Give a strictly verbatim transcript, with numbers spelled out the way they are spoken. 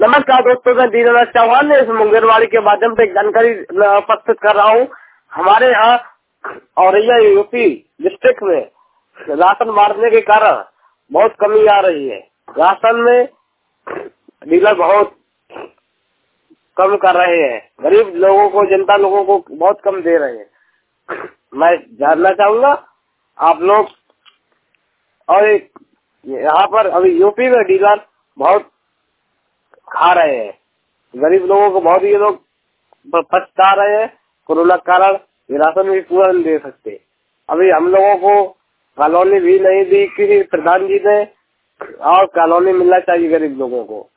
नमस्कार दोस्तों, मैं दीनानाथ चौहान ने इस मुंगेरवाड़ी के माध्यम से जानकारी प्रस्तुत कर रहा हूँ। हमारे यहाँ औरैया यूपी डिस्ट्रिक्ट में राशन बांटने के कारण बहुत कमी आ रही है। राशन में डीलर बहुत कम कर रहे हैं, गरीब लोगों को, जनता लोगों को बहुत कम दे रहे हैं। मैं जानना चाहूँगा आप लोग, और यहाँ पर अभी यूपी में डीलर बहुत खा रहे हैं, गरीब लोगों को बहुत ये लोग पछता रहे हैं। कोरोना के कारण ये राशन भी पूरा नहीं दे सकते। अभी हम लोगों को कॉलोनी भी नहीं दी किसी प्रधान जी ने, और कॉलोनी मिलना चाहिए गरीब लोगों को।